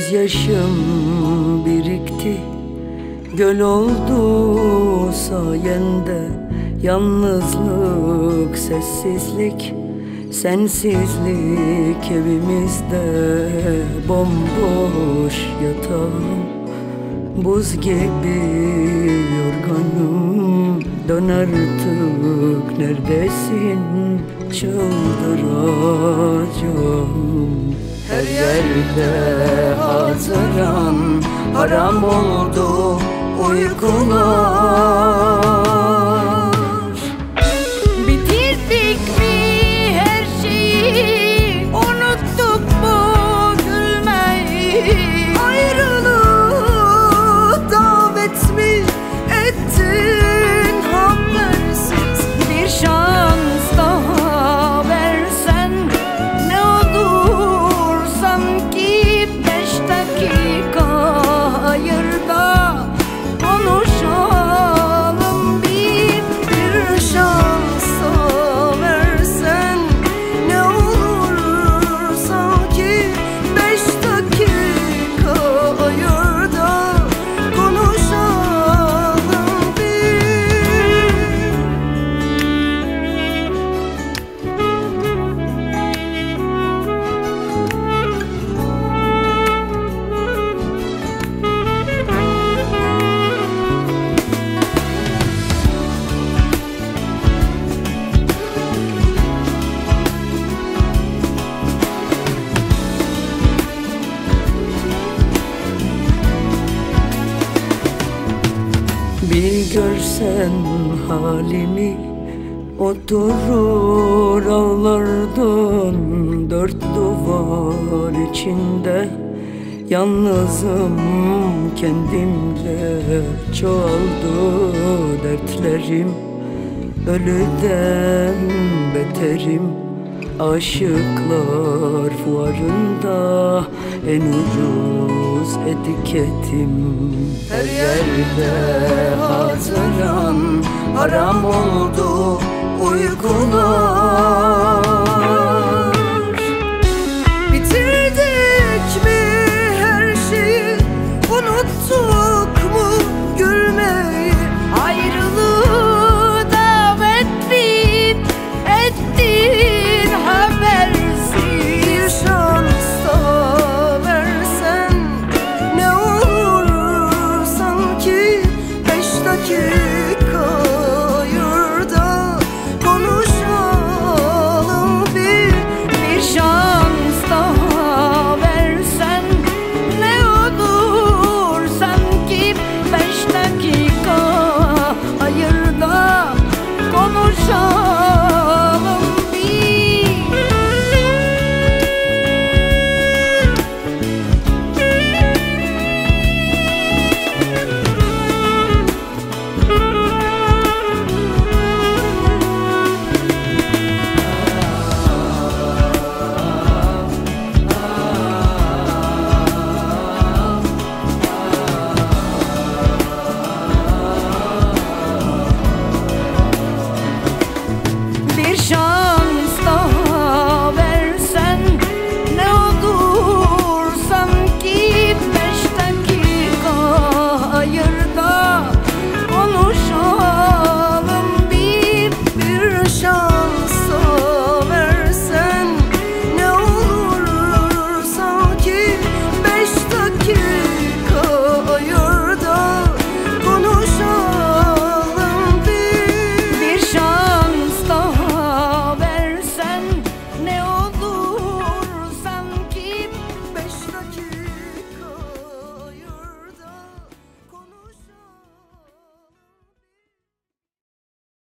Gözyaşım birikti, göl oldu sayende. Yalnızlık, sessizlik, sensizlik evimizde. Bomboş yatağım, buz gibi yorganım. Dön artık, neredesin? Çıldıracağım. Her yerde hatıran, haram oldu uykular. Bitirdik mi her şeyi? Unuttuk mu gülmeyi? Ayrılığı davet mi ettin habersiz? Bir şans daha versen ne olur, sanki 5 dakika hayırda konuşalım. Bir şans daha versen ne olur, sanki 5 dakika ayırda konuşalım bir. Bir görsen halimi, oturur ağlardın. 4 duvar içinde yalnızım kendimle. Çoğaldı dertlerim, ölüden beterim. Aşıklar fuarında en ucuz etiketim. Her yerde hatıran, haram oldu uykular.